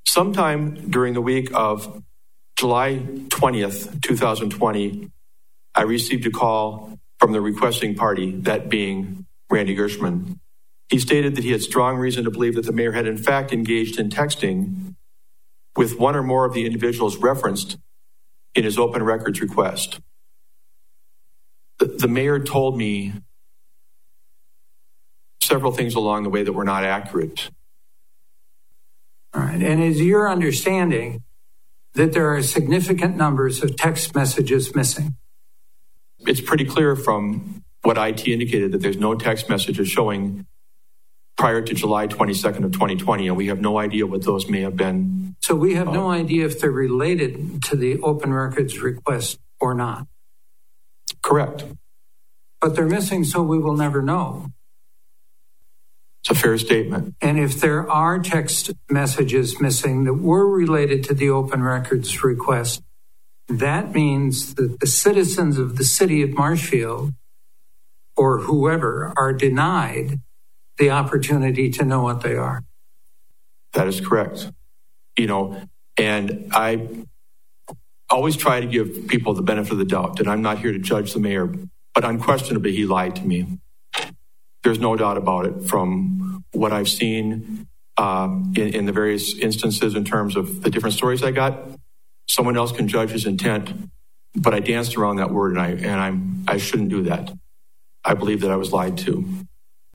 Sometime during the week of July 20th, 2020, I received a call from the requesting party, that being Randy Gershman. He stated that he had strong reason to believe that the mayor had in fact engaged in texting with one or more of the individuals referenced in his open records request. The mayor told me several things along the way that were not accurate. All right. And is your understanding that there are significant numbers of text messages missing? It's pretty clear from what IT indicated that there's no text messages showing prior to July 22nd of 2020, and we have no idea what those may have been. So we have no idea if they're related to the open records request or not. Correct. But they're missing, so we will never know. It's a fair statement. And if there are text messages missing that were related to the open records request, that means that the citizens of the city of Marshfield or whoever are denied the opportunity to know what they are. That is correct. And I always try to give people the benefit of the doubt, and I'm not here to judge the mayor, but unquestionably he lied to me. There's no doubt about it from what I've seen in the various instances in terms of the different stories I got. Someone else can judge his intent, but I danced around that word, and I shouldn't do that. I believe that I was lied to.